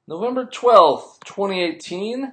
November 12th, 2018,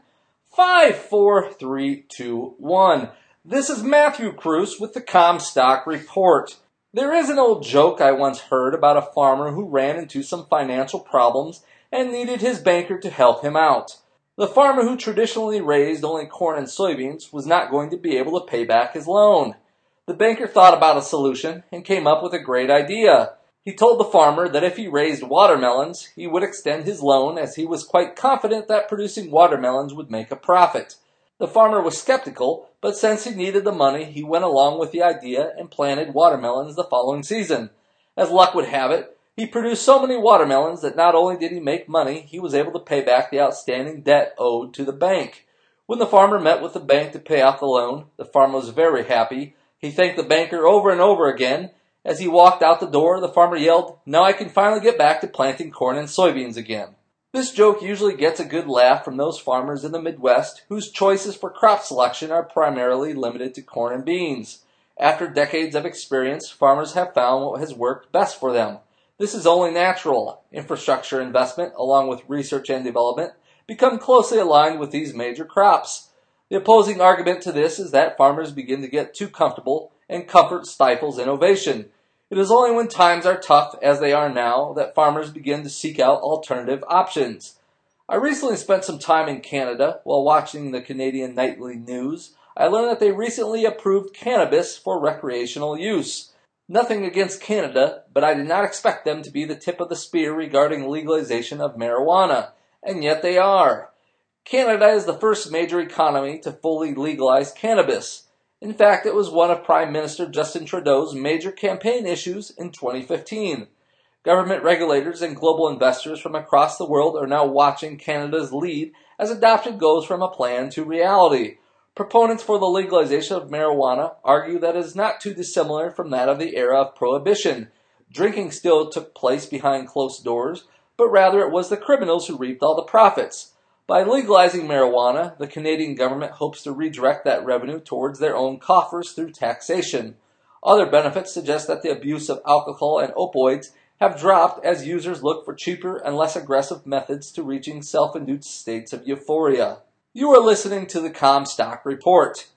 5, 4, 3, 2, 1. This is Matthew Cruz with the Comstock Report. There is an old joke I once heard about a farmer who ran into some financial problems and needed his banker to help him out. The farmer who traditionally raised only corn and soybeans was not going to be able to pay back his loan. The banker thought about a solution and came up with a great idea. He told the farmer that if he raised watermelons, he would extend his loan as he was quite confident that producing watermelons would make a profit. The farmer was skeptical, but since he needed the money, he went along with the idea and planted watermelons the following season. As luck would have it, he produced so many watermelons that not only did he make money, he was able to pay back the outstanding debt owed to the bank. When the farmer met with the bank to pay off the loan, the farmer was very happy. He thanked the banker over and over again. As he walked out the door, the farmer yelled, "Now I can finally get back to planting corn and soybeans again." This joke usually gets a good laugh from those farmers in the Midwest whose choices for crop selection are primarily limited to corn and beans. After decades of experience, farmers have found what has worked best for them. This is only natural. Infrastructure investment, along with research and development, become closely aligned with these major crops. The opposing argument to this is that farmers begin to get too comfortable, and comfort stifles innovation. It is only when times are tough, as they are now, that farmers begin to seek out alternative options. I recently spent some time in Canada. While watching the Canadian nightly news, I learned that they recently approved cannabis for recreational use. Nothing against Canada, but I did not expect them to be the tip of the spear regarding legalization of marijuana, and yet they are. Canada is the first major economy to fully legalize cannabis. In fact, it was one of Prime Minister Justin Trudeau's major campaign issues in 2015. Government regulators and global investors from across the world are now watching Canada's lead as adoption goes from a plan to reality. Proponents for the legalization of marijuana argue that it is not too dissimilar from that of the era of Prohibition. Drinking still took place behind closed doors, but rather it was the criminals who reaped all the profits. By legalizing marijuana, the Canadian government hopes to redirect that revenue towards their own coffers through taxation. Other benefits suggest that the abuse of alcohol and opioids have dropped as users look for cheaper and less aggressive methods to reaching self-induced states of euphoria. You are listening to the Comstock Report.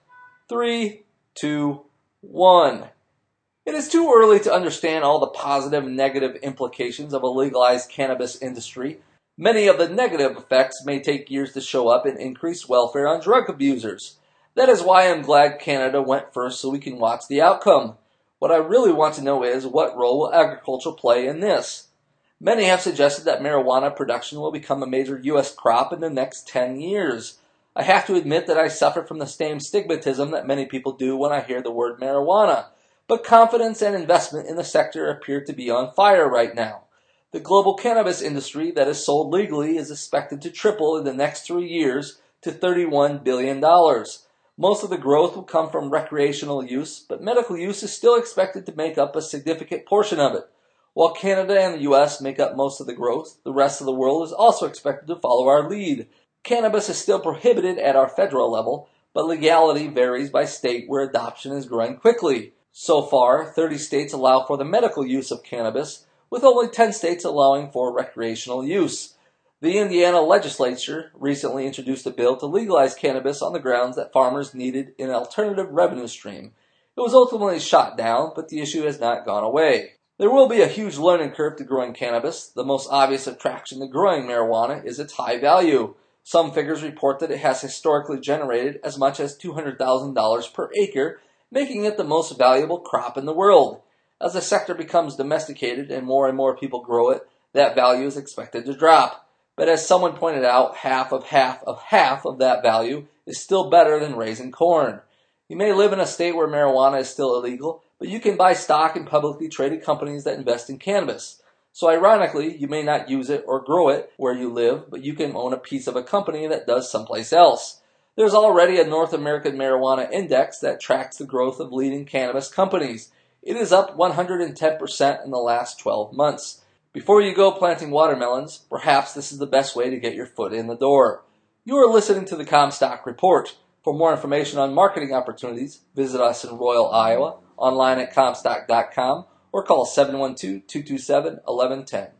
3, 2, 1. It is too early to understand all the positive and negative implications of a legalized cannabis industry. Many of the negative effects may take years to show up in increased welfare on drug abusers. That is why I'm glad Canada went first so we can watch the outcome. What I really want to know is, what role will agriculture play in this? Many have suggested that marijuana production will become a major U.S. crop in the next 10 years. I have to admit that I suffer from the same stigmatism that many people do when I hear the word marijuana, but confidence and investment in the sector appear to be on fire right now. The global cannabis industry that is sold legally is expected to triple in the next 3 years to $31 billion. Most of the growth will come from recreational use, but medical use is still expected to make up a significant portion of it. While Canada and the U.S. make up most of the growth, the rest of the world is also expected to follow our lead. Cannabis is still prohibited at our federal level, but legality varies by state where adoption is growing quickly. So far, 30 states allow for the medical use of cannabis, with only 10 states allowing for recreational use. The Indiana legislature recently introduced a bill to legalize cannabis on the grounds that farmers needed an alternative revenue stream. It was ultimately shot down, but the issue has not gone away. There will be a huge learning curve to growing cannabis. The most obvious attraction to growing marijuana is its high value. Some figures report that it has historically generated as much as $200,000 per acre, making it the most valuable crop in the world. As the sector becomes domesticated and more people grow it, that value is expected to drop. But as someone pointed out, half of that value is still better than raising corn. You may live in a state where marijuana is still illegal, but you can buy stock in publicly traded companies that invest in cannabis. So ironically, you may not use it or grow it where you live, but you can own a piece of a company that does someplace else. There's already a North American Marijuana Index that tracks the growth of leading cannabis companies. It is up 110% in the last 12 months. Before you go planting watermelons, perhaps this is the best way to get your foot in the door. You are listening to the Comstock Report. For more information on marketing opportunities, visit us in Royal, Iowa, online at Comstock.com, or call 712-227-1110.